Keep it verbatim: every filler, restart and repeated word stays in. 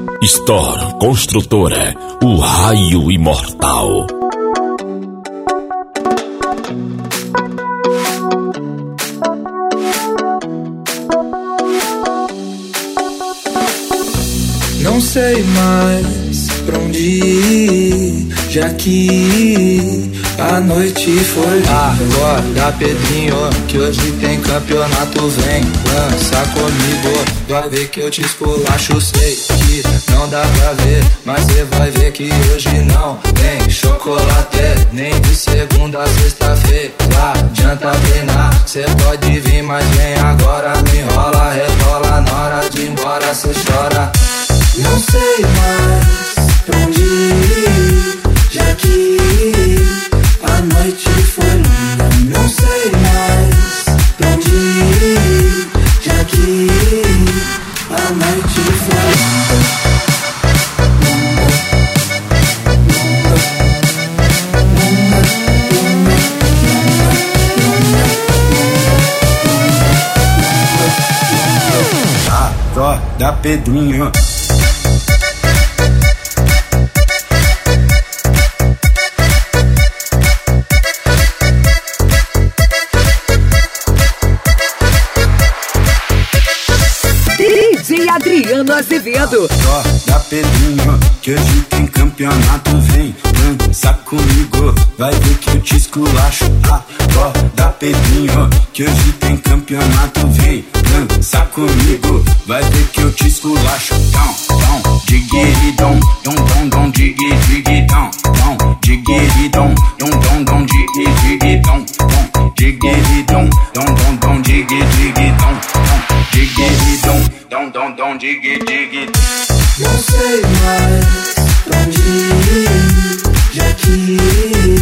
Store Construtora, o raio imortal. Não sei mais pra onde ir, já que a noite foi. Acorda, Pedrinho, que hoje tem campeonato. Vem, lança comigo, vai ver que eu te esculacho. Sei que não dá pra ver, mas cê vai ver que hoje não tem chocolate, nem de segunda a sexta-feira. Adianta treinar, cê pode vir, mas vem agora. Me enrola, rebola, na hora de ir embora cê chora. Não sei mais pra onde ir, já que a noite foi longa. Não sei mais pra onde ir, já que a noite foi longa. Acorda, Pedrinho. D J Adriano Azevedo. Acorda, Pedrinho, que hoje tem campeonato. Vem, dança comigo, vai ver que eu te esculacho. Acorda, Pedrinho, que hoje tem campeonato. Vem, dança comigo, vai ver que eu te esculacho. Dom, dom, digueridom, dom, dom, dom, digui, digidom, dom, digueridom, dom, dom, dom, digui, digidom, dom, digueridom, dom, dom, dom, digui, digidom, dom, digueridom, dom, dom, dom, digui, digidom. Não sei mais pra onde ir, já que